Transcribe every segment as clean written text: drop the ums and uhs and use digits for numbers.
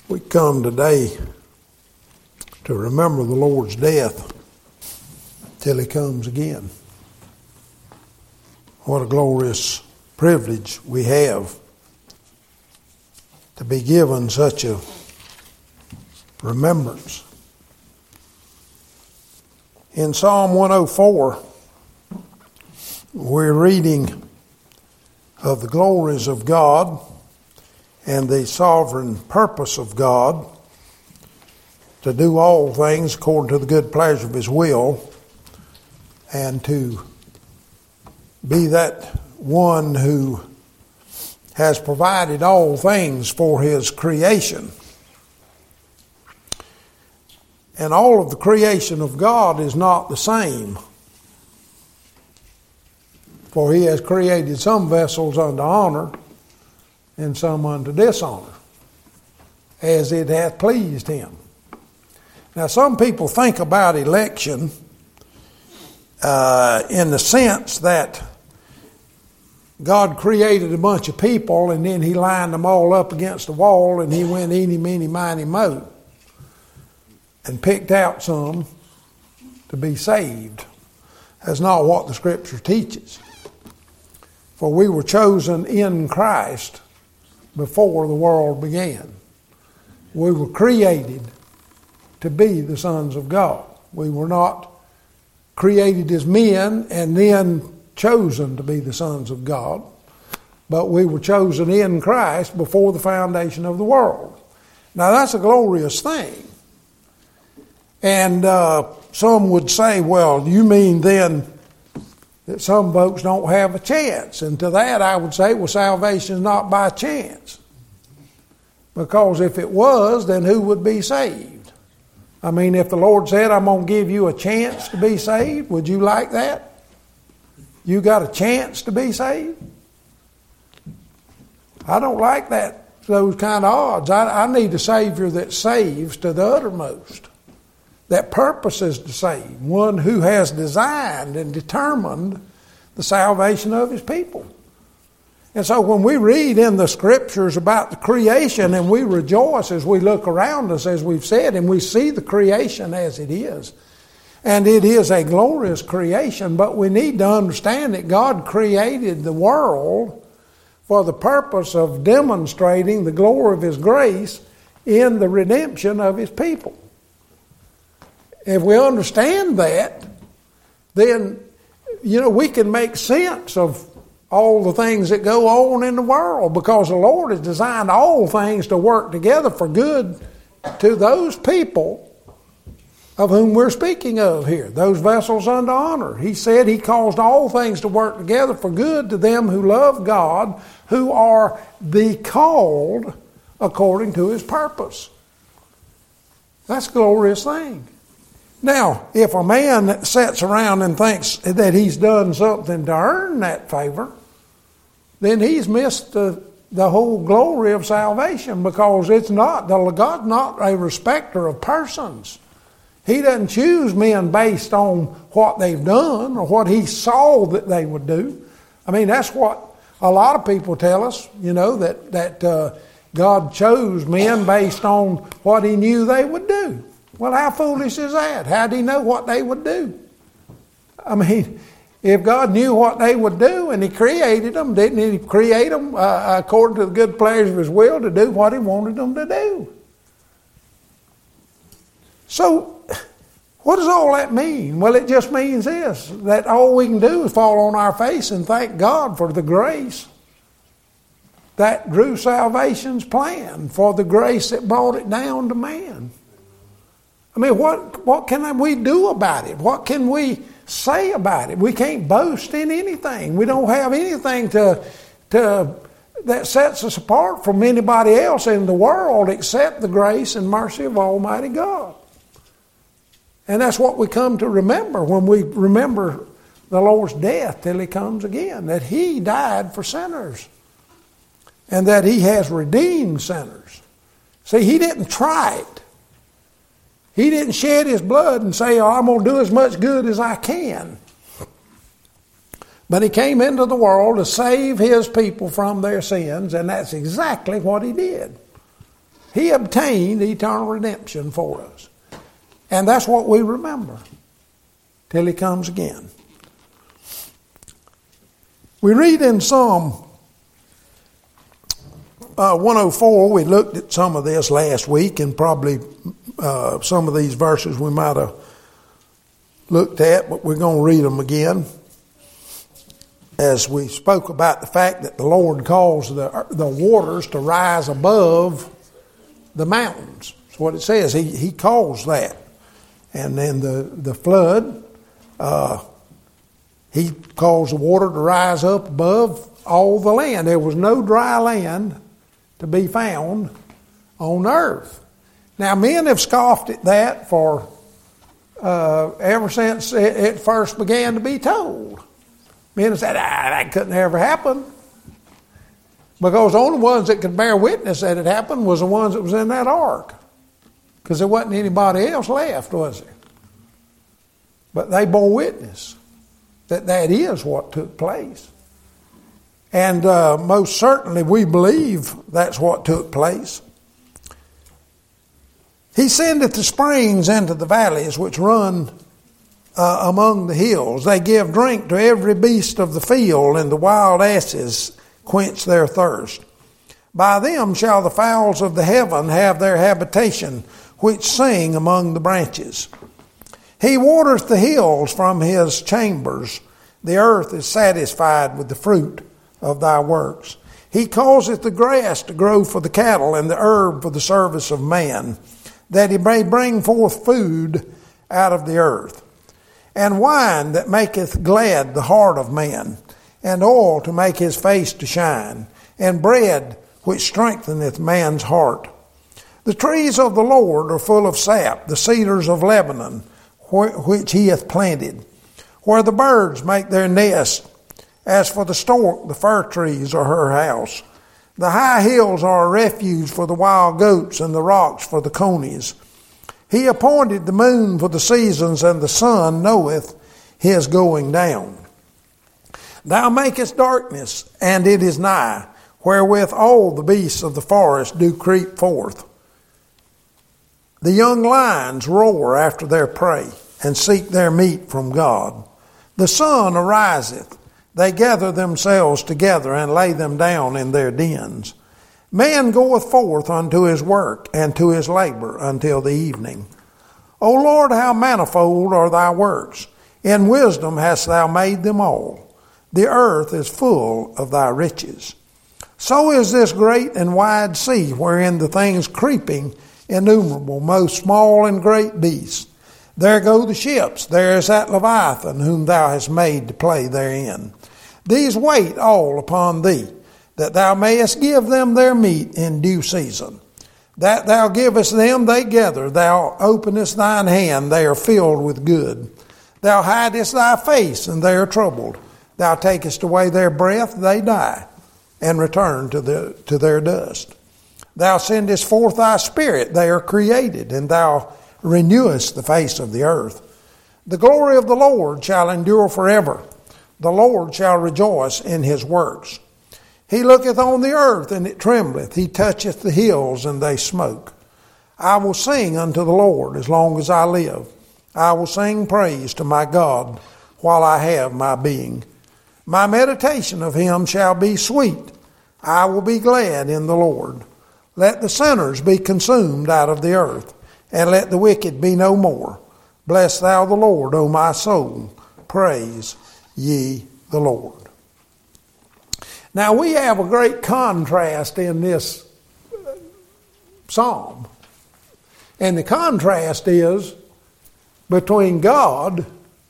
We come today to remember the Lord's death till He comes again. What a glorious privilege we have to be given such a remembrance. In Psalm 104, we're reading of the glories of God and the sovereign purpose of God to do all things according to the good pleasure of His will, and to be that one who has provided all things for His creation. And all of the creation of God is not the same. For He has created some vessels unto honor and some unto dishonor, as it hath pleased Him. Now, some people think about election in the sense that God created a bunch of people and then He lined them all up against the wall and He went eeny, meeny, miny, moe and picked out some to be saved. That's not what the Scripture teaches. For we were chosen in Christ before the world began. We were created to be the sons of God. We were not created as men and then chosen to be the sons of God, but we were chosen in Christ before the foundation of the world. Now that's a glorious thing. And some would say, well, you mean then that some folks don't have a chance? And to that I would say, well, salvation is not by chance. Because if it was, then who would be saved? I mean, if the Lord said, I'm going to give you a chance to be saved, would you like that? You got a chance to be saved? I don't like that, those kind of odds. I need a Savior that saves to the uttermost, that purposes to save, one who has designed and determined the salvation of His people. And so when we read in the Scriptures about the creation and we rejoice as we look around us, as we've said, and we see the creation as it is, and it is a glorious creation, but we need to understand that God created the world for the purpose of demonstrating the glory of His grace in the redemption of His people. If we understand that, then, we can make sense of all the things that go on in the world, because the Lord has designed all things to work together for good to those people of whom we're speaking of here, those vessels unto honor. He said He caused all things to work together for good to them who love God, who are the called according to His purpose. That's a glorious thing. Now, if a man sits around and thinks that he's done something to earn that favor, then he's missed the whole glory of salvation, because God's not a respecter of persons. He doesn't choose men based on what they've done or what He saw that they would do. I mean, that's what a lot of people tell us, that God chose men based on what He knew they would do. Well, how foolish is that? How did He know what they would do? I mean, if God knew what they would do and He created them, didn't He create them according to the good pleasure of His will to do what He wanted them to do? So, what does all that mean? Well, it just means this, that all we can do is fall on our face and thank God for the grace that drew salvation's plan, for the grace that brought it down to man. I mean, what can we do about it? What can we say about it? We can't boast in anything. We don't have anything that sets us apart from anybody else in the world except the grace and mercy of Almighty God. And that's what we come to remember when we remember the Lord's death till He comes again, that He died for sinners and that He has redeemed sinners. See, He didn't try it. He didn't shed His blood and say, I'm going to do as much good as I can. But He came into the world to save His people from their sins, and that's exactly what He did. He obtained eternal redemption for us. And that's what we remember till He comes again. We read in Psalm 104, we looked at some of this last week, and probably some of these verses we might have looked at, but we're going to read them again. As we spoke about the fact that the Lord caused the waters to rise above the mountains. That's what it says. He caused that. And then the flood, He caused the water to rise up above all the land. There was no dry land to be found on earth. Now, men have scoffed at that for ever since it first began to be told. Men have said, that couldn't ever happen. Because the only ones that could bear witness that it happened was the ones that was in that ark. Because there wasn't anybody else left, was there? But they bore witness that that is what took place. And most certainly we believe that's what took place. He sendeth the springs into the valleys which run among the hills. They give drink to every beast of the field, and the wild asses quench their thirst. By them shall the fowls of the heaven have their habitation, which sing among the branches. He watereth the hills from his chambers. The earth is satisfied with the fruit of thy works. He causeth the grass to grow for the cattle, and the herb for the service of man, that he may bring forth food out of the earth, and wine that maketh glad the heart of man, and oil to make his face to shine, and bread which strengtheneth man's heart. The trees of the Lord are full of sap, the cedars of Lebanon, which he hath planted, where the birds make their nest. As for the stork, the fir trees are her house. The high hills are a refuge for the wild goats, and the rocks for the conies. He appointed the moon for the seasons, and the sun knoweth his going down. Thou makest darkness, and it is nigh, wherewith all the beasts of the forest do creep forth. The young lions roar after their prey, and seek their meat from God. The sun ariseth, they gather themselves together, and lay them down in their dens. Man goeth forth unto his work, and to his labor until the evening. O Lord, how manifold are thy works! In wisdom hast thou made them all. The earth is full of thy riches. So is this great and wide sea, wherein the things creeping innumerable, most small and great beasts. There go the ships, there is that Leviathan, whom thou hast made to play therein. These wait all upon thee, that thou mayest give them their meat in due season. That thou givest them, they gather. Thou openest thine hand, they are filled with good. Thou hidest thy face, and they are troubled. Thou takest away their breath, they die, and return to their dust. Thou sendest forth thy spirit, they are created, and thou renewest the face of the earth. The glory of the Lord shall endure forever. The Lord shall rejoice in his works. He looketh on the earth, and it trembleth. He toucheth the hills, and they smoke. I will sing unto the Lord as long as I live. I will sing praise to my God while I have my being. My meditation of him shall be sweet. I will be glad in the Lord. Let the sinners be consumed out of the earth, and let the wicked be no more. Bless thou the Lord, O my soul. Praise ye the Lord. Now we have a great contrast in this psalm. And the contrast is between God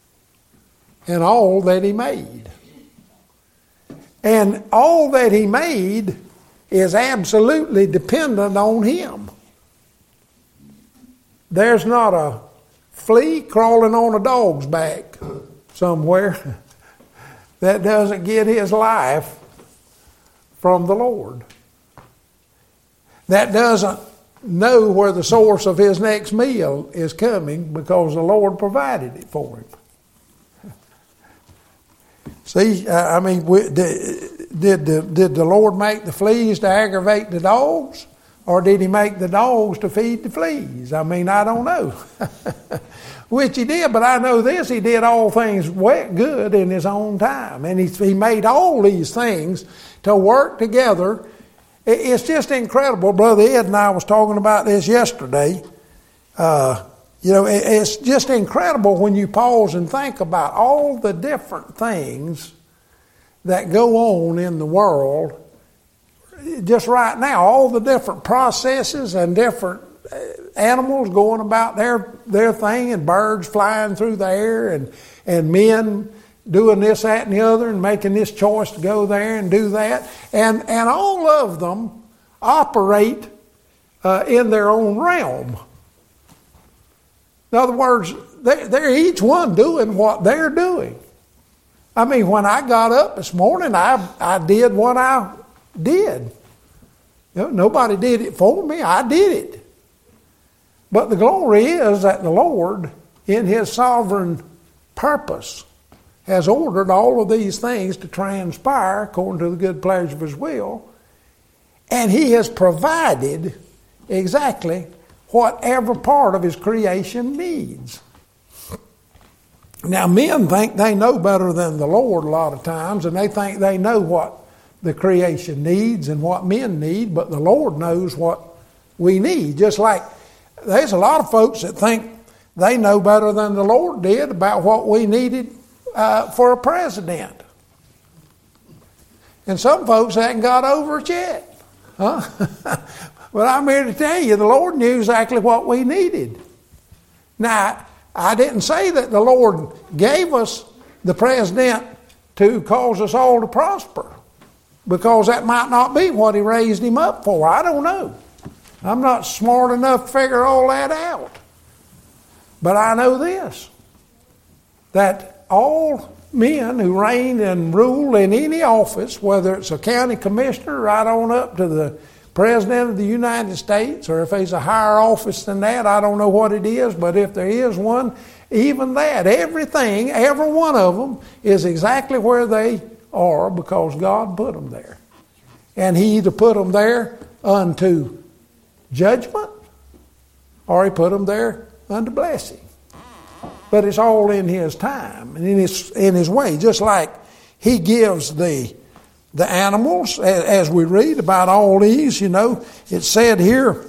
and all that he made. And all that he made is absolutely dependent on him. There's not a flea crawling on a dog's back somewhere that doesn't get his life from the Lord. That doesn't know where the source of his next meal is coming because the Lord provided it for him. See, did the Lord make the fleas to aggravate the dogs? Or did he make the dogs to feed the fleas? I mean, I don't know. Which he did, but I know this, he did all things good in his own time. And he made all these things to work together. It's just incredible. Brother Ed and I was talking about this yesterday. It's just incredible when you pause and think about all the different things that go on in the world just right now, all the different processes and different animals going about their thing, and birds flying through the air, and men doing this, that, and the other, and making this choice to go there and do that. And all of them operate in their own realm. In other words, they're each one doing what they're doing. I mean, when I got up this morning, I did what I did. Nobody did it for me. I did it. But the glory is that the Lord, in His sovereign purpose, has ordered all of these things to transpire according to the good pleasure of His will. And He has provided exactly whatever part of His creation needs. Now, men think they know better than the Lord a lot of times, and they think they know what the creation needs and what men need, but the Lord knows what we need. Just like there's a lot of folks that think they know better than the Lord did about what we needed for a president. And some folks haven't got over it yet. Huh? But I'm here to tell you, the Lord knew exactly what we needed. Now, I didn't say that the Lord gave us the president to cause us all to prosper, because that might not be what He raised him up for. I don't know. I'm not smart enough to figure all that out. But I know this, that all men who reign and rule in any office, whether it's a county commissioner right on up to the President of the United States, or if there's a higher office than that, I don't know what it is, but if there is one, even that, everything, every one of them is exactly where they are because God put them there. And He either put them there unto judgment, or He put them there unto blessing. But it's all in His time and in His way. Just like He gives the animals, as we read about all these, it said here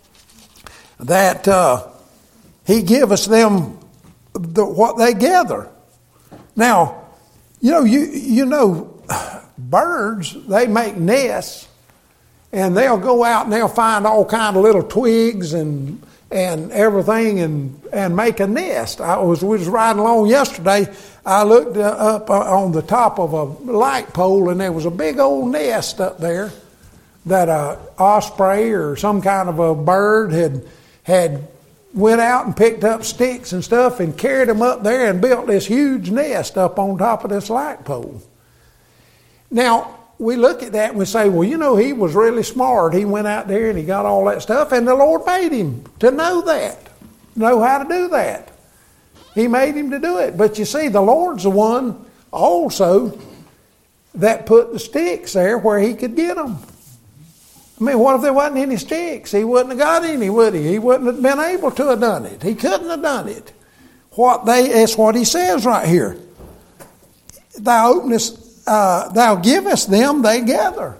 that He giveth them what they gather. Now, birds, they make nests, and they'll go out and they'll find all kind of little twigs and everything and make a nest. We was riding along yesterday. I looked up on the top of a light pole, and there was a big old nest up there that a osprey or some kind of a bird had went out and picked up sticks and stuff and carried them up there and built this huge nest up on top of this light pole. Now, we look at that and we say, well, he was really smart. He went out there and he got all that stuff, and the Lord made him to know that, know how to do that. He made him to do it. But you see, the Lord's the one also that put the sticks there where He could get them. I mean, what if there wasn't any sticks? He wouldn't have got any, would He? He wouldn't have been able to have done it. He couldn't have done it. That's what He says right here. Thou givest them, they gather.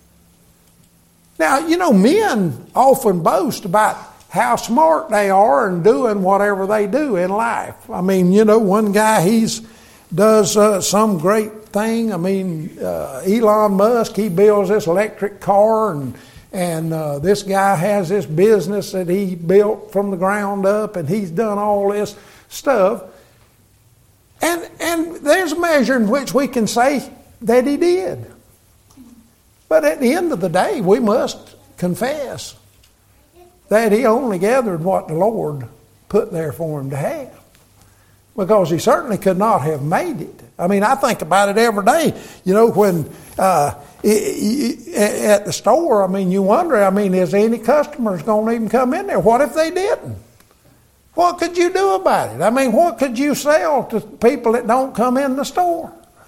Now, men often boast about how smart they are in doing whatever they do in life. I mean, one guy, does some great thing. I mean, Elon Musk, he builds this electric car, and this guy has this business that he built from the ground up, and he's done all this stuff. And there's a measure in which we can say that he did. But at the end of the day, we must confess that he only gathered what the Lord put there for him to have. Because he certainly could not have made it. I mean, I think about it every day. When at the store, I mean, you wonder, is any customers going to even come in there? What if they didn't? What could you do about it? I mean, what could you sell to people that don't come in the store?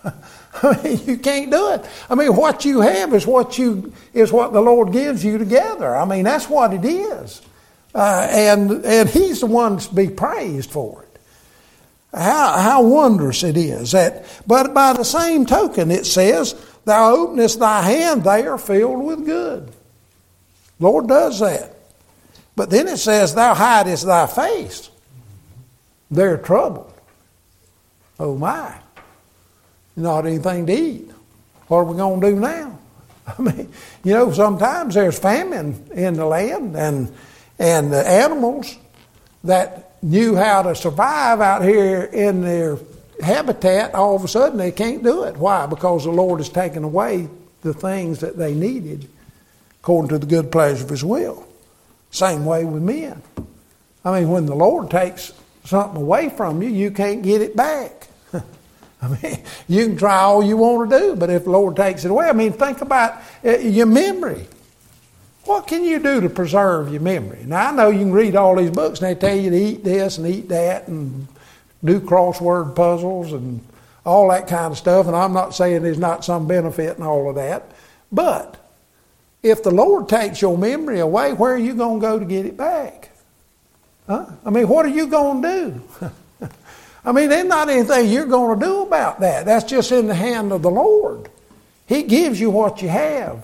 I mean, you can't do it. I mean, what you have is what the Lord gives you together. I mean, that's what it is. And He's the one to be praised for it. How wondrous it is. But by the same token, it says, Thou openest thy hand, they are filled with good. Lord does that. But then it says, Thou hidest thy face, they're troubled. Oh my. Not anything to eat. What are we going to do now? I mean, sometimes there's famine in the land, and the animals that knew how to survive out here in their habitat, all of a sudden they can't do it. Why? Because the Lord has taken away the things that they needed according to the good pleasure of His will. Same way with men. I mean, when the Lord takes something away from you, you can't get it back. I mean, you can try all you want to do, but if the Lord takes it away, I mean, think about your memory. What can you do to preserve your memory? Now, I know you can read all these books and they tell you to eat this and eat that and do crossword puzzles and all that kind of stuff, and I'm not saying there's not some benefit in all of that, but if the Lord takes your memory away, where are you going to go to get it back? Huh? I mean, what are you going to do? I mean, there's not anything you're going to do about that. That's just in the hand of the Lord. He gives you what you have.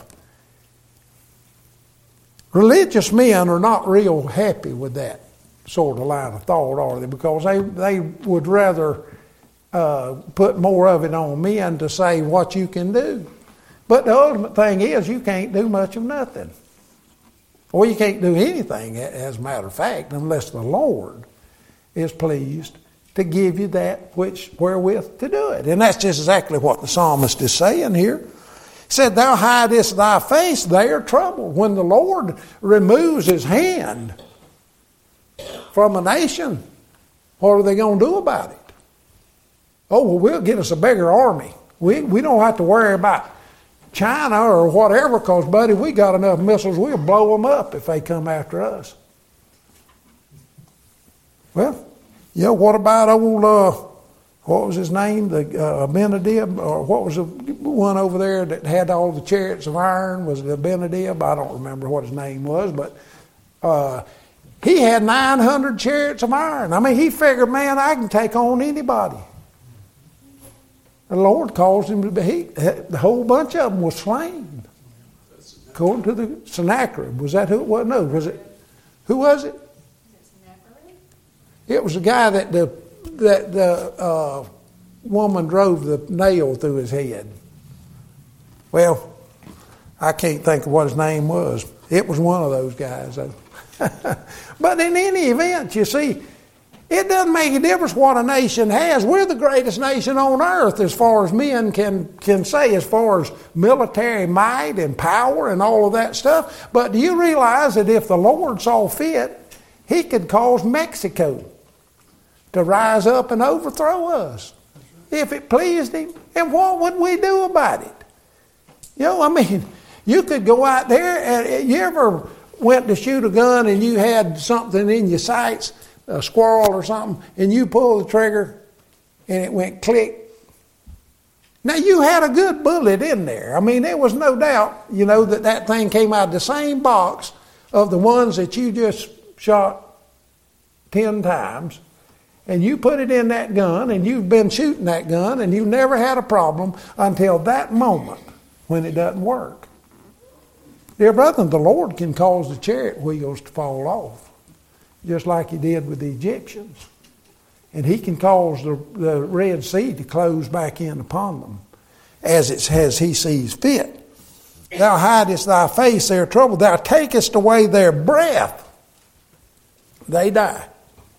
Religious men are not real happy with that sort of line of thought, are they? Because they would rather put more of it on men to say what you can do. But the ultimate thing is you can't do much of nothing. Or you can't do anything, as a matter of fact, unless the Lord is pleased to give you that wherewith to do it. And that's just exactly what the psalmist is saying here. He said, Thou hidest thy face, they are troubled. When the Lord removes His hand from a nation, what are they going to do about it? Oh, well, we'll get us a bigger army. We don't have to worry about China or whatever, because, buddy, we got enough missiles, we'll blow them up if they come after us. Well, what about old, what was his name, the Abinadab, or what was the one over there that had all the chariots of iron? Was it Abinadab? I don't remember what his name was, but he had 900 chariots of iron. I mean, he figured, man, I can take on anybody. The Lord caused him to be, the whole bunch of them was slain. According to the Sennacherib. Was that who it was? No, was it? Who was it? It was the guy that the woman drove the nail through his head. Well, I can't think of what his name was. It was one of those guys, though. But in any event, you see, it doesn't make a difference what a nation has. We're the greatest nation on earth as far as men can say, as far as military might and power and all of that stuff. But do you realize that if the Lord saw fit, He could cause Mexico to rise up and overthrow us if it pleased Him? And what would we do about it? I mean, you could go out there and you ever went to shoot a gun and you had something in your sights, a squirrel or something, and you pulled the trigger and it went click. Now, you had a good bullet in there. I mean, there was no doubt, that thing came out of the same box of the ones that you just shot 10 times. And you put it in that gun, and you've been shooting that gun, and you've never had a problem until that moment when it doesn't work. Dear brethren, the Lord can cause the chariot wheels to fall off, just like He did with the Egyptians. And He can cause the Red Sea to close back in upon them as He sees fit. Thou hidest thy face, they are troubled. Thou takest away their breath, they die.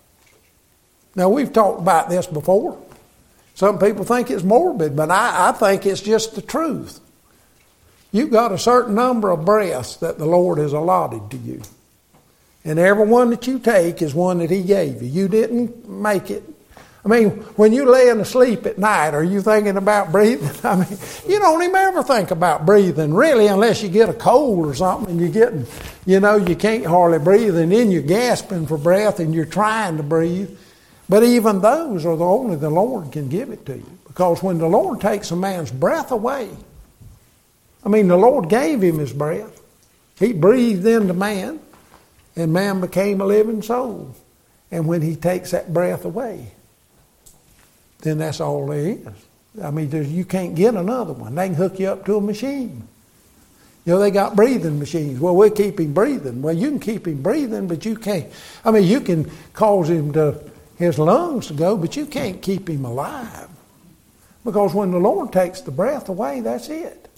Now, we've talked about this before. Some people think it's morbid, but I think it's just the truth. You've got a certain number of breaths that the Lord has allotted to you. And every one that you take is one that He gave you. You didn't make it. I mean, when you're laying asleep at night, are you thinking about breathing? I mean, you don't even ever think about breathing, really, unless you get a cold or something and you're getting, you can't hardly breathe, and then you're gasping for breath and you're trying to breathe. But even those are only the Lord can give it to you. Because when the Lord takes a man's breath away, I mean, the Lord gave him his breath. He breathed into man, and man became a living soul. And when he takes that breath away, then that's all there is. I mean, you can't get another one. They can hook you up to a machine. You know, they got breathing machines. Well, we'll keep him breathing. Well, you can keep him breathing, but you can't. I mean, you can cause his lungs to go, but you can't keep him alive. Because when the Lord takes the breath away, that's it.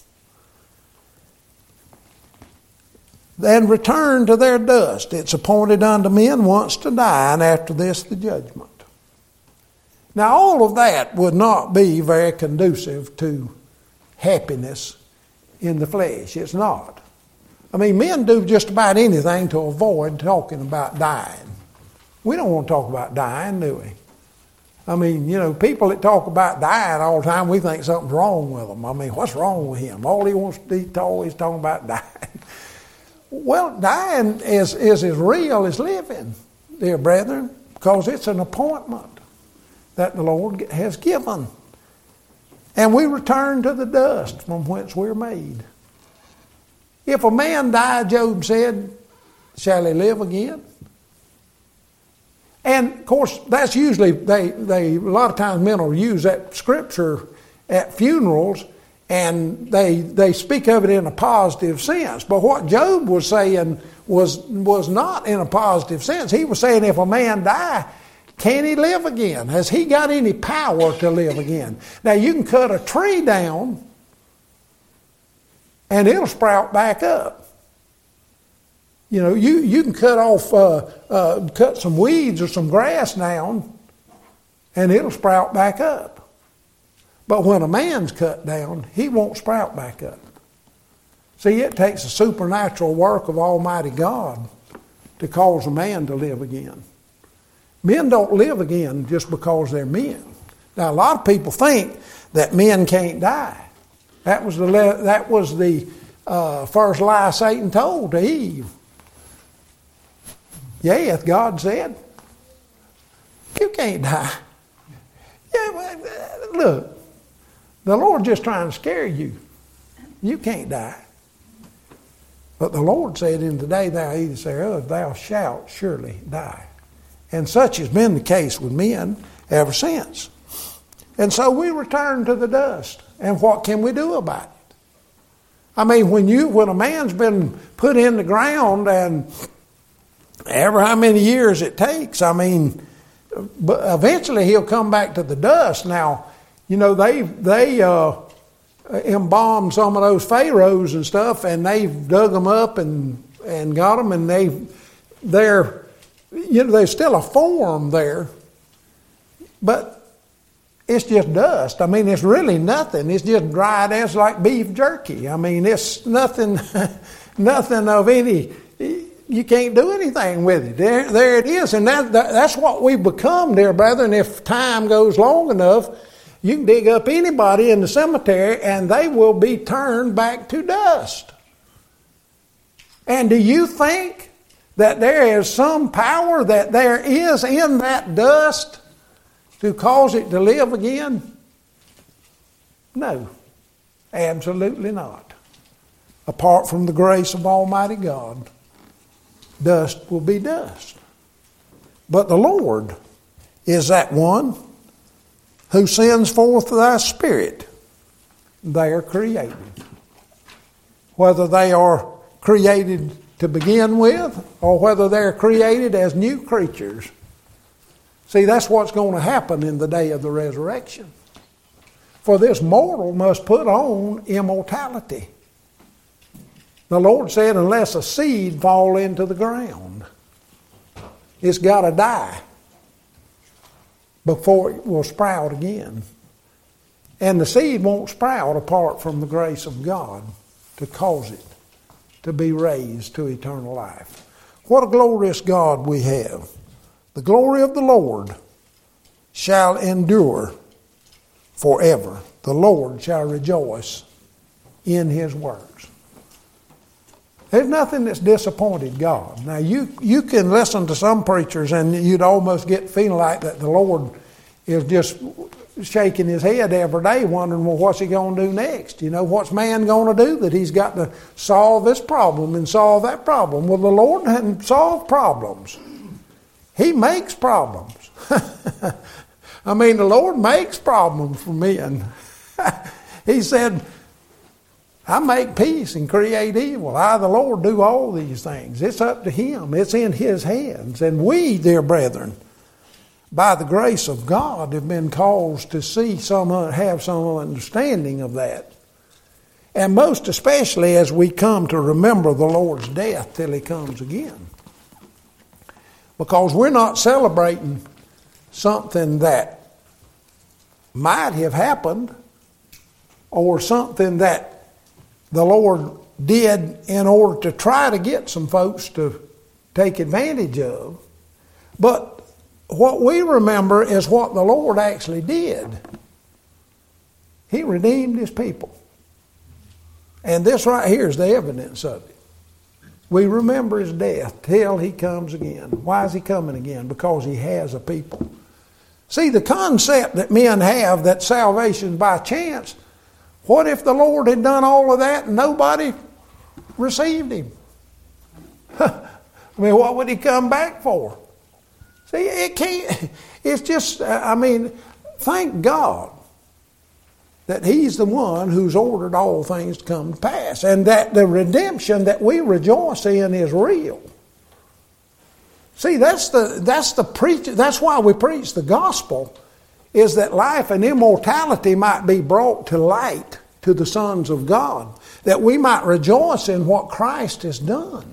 Then return to their dust. It's appointed unto men once to die, and after this the judgment. Now, all of that would not be very conducive to happiness in the flesh. It's not. I mean, men do just about anything to avoid talking about dying. We don't want to talk about dying, do we? I mean, you know, people that talk about dying all the time, we think something's wrong with them. I mean, what's wrong with him? All he wants to do is always talking about dying. Well, dying is as real as living, dear brethren, because it's an appointment that the Lord has given. And we return to the dust from whence we're made. If a man die, Job said, shall he live again? And of course, that's usually, they a lot of times men will use that scripture at funerals, and they speak of it in a positive sense. But what Job was saying was not in a positive sense. He was saying, if a man die, can he live again? Has he got any power to live again? Now, you can cut a tree down, and it'll sprout back up. You know, you can cut some weeds or some grass down, and it'll sprout back up. But when a man's cut down, he won't sprout back up. See, it takes a supernatural work of Almighty God to cause a man to live again. Men don't live again just because they're men. Now, a lot of people think that men can't die. That was the first lie Satan told to Eve. Yea, God said, you can't die. Yeah, look, the Lord's just trying to scare you. You can't die. But the Lord said, in the day thou eatest thereof, thou shalt surely die. And such has been the case with men ever since. And so we return to the dust. And what can we do about it? I mean, when a man's been put in the ground, and ever how many years it takes, I mean, but eventually he'll come back to the dust. Now, you know, they embalmed some of those pharaohs and stuff, and they've dug them up and got them, and there's still a form there, but it's just dust. I mean, it's really nothing. It's just dried as like beef jerky. I mean, it's nothing of any. You can't do anything with it. There it is, and that's what we've become, dear brethren. If time goes long enough, you can dig up anybody in the cemetery, and they will be turned back to dust. And do you think that there is some power that there is in that dust to cause it to live again? No, absolutely not. Apart from the grace of Almighty God, dust will be dust. But the Lord is that one who sends forth thy Spirit. They are created. Whether they are created to begin with, or whether they're created as new creatures. See, that's what's going to happen in the day of the resurrection. For this mortal must put on immortality. The Lord said, unless a seed fall into the ground, it's got to die before it will sprout again. And the seed won't sprout apart from the grace of God to cause it to be raised to eternal life. What a glorious God we have. The glory of the Lord shall endure forever. The Lord shall rejoice in his works. There's nothing that's disappointed God. Now, you can listen to some preachers and you'd almost get feeling like that the Lord is just shaking his head every day wondering, well, what's he going to do next? You know, what's man going to do that he's got to solve this problem and solve that problem? Well, the Lord doesn't solve problems. He makes problems. I mean, the Lord makes problems for men. He said, I make peace and create evil. I, the Lord, do all these things. It's up to Him. It's in His hands. And we, dear brethren, by the grace of God, have been caused to have some understanding of that. And most especially as we come to remember the Lord's death till He comes again. Because we're not celebrating something that might have happened or something that the Lord did in order to try to get some folks to take advantage of. But what we remember is what the Lord actually did. He redeemed His people. And this right here is the evidence of it. We remember His death till He comes again. Why is He coming again? Because He has a people. See, the concept that men have that salvation by chance, what if the Lord had done all of that and nobody received Him? I mean, what would He come back for? See, it can't, it's just, thank God that He's the one who's ordered all things to come to pass, and that the redemption that we rejoice in is real. See, that's why we preach the gospel, is that life and immortality might be brought to light to the sons of God, that we might rejoice in what Christ has done.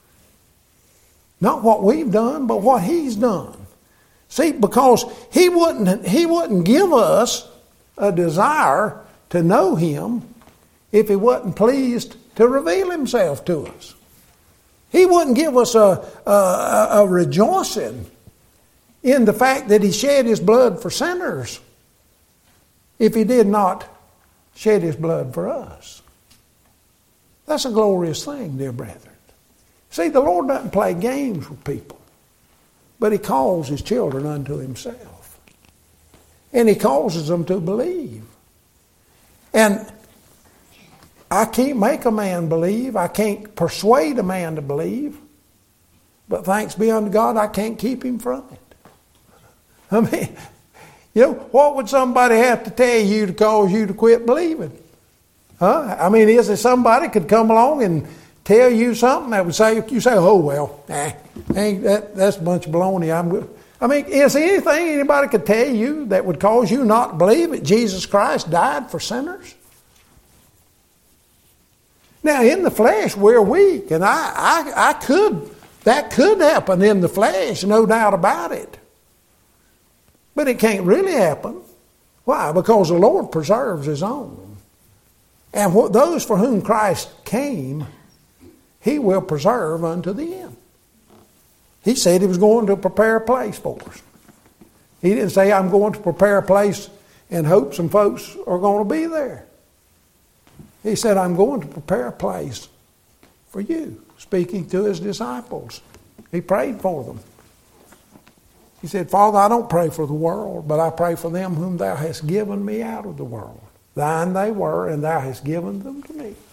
Not what we've done, but what He's done. See, because He wouldn't give us a desire to know Him if He wasn't pleased to reveal Himself to us. He wouldn't give us a rejoicing in the fact that He shed His blood for sinners if He did not shed His blood for us. That's a glorious thing, dear brethren. See, the Lord doesn't play games with people, but He calls His children unto Himself. And He causes them to believe. And I can't make a man believe. I can't persuade a man to believe. But thanks be unto God, I can't keep him from it. I mean, what would somebody have to tell you to cause you to quit believing? Huh? I mean, is there somebody could come along and tell you something that would say, oh, well, that's a bunch of baloney. Is there anything anybody could tell you that would cause you not to believe that Jesus Christ died for sinners? Now, in the flesh, we're weak, and that could happen in the flesh, no doubt about it. But it can't really happen. Why? Because the Lord preserves His own. And those for whom Christ came, He will preserve unto the end. He said He was going to prepare a place for us. He didn't say, I'm going to prepare a place and hope some folks are going to be there. He said, I'm going to prepare a place for you, speaking to His disciples. He prayed for them. He said, Father, I don't pray for the world, but I pray for them whom Thou hast given me out of the world. Thine they were, and Thou hast given them to me.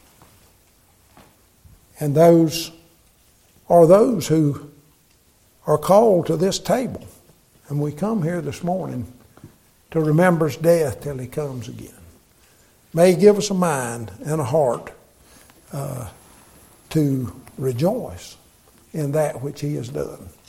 And those are those who are called to this table. And we come here this morning to remember His death till He comes again. May He give us a mind and a heart to rejoice in that which He has done.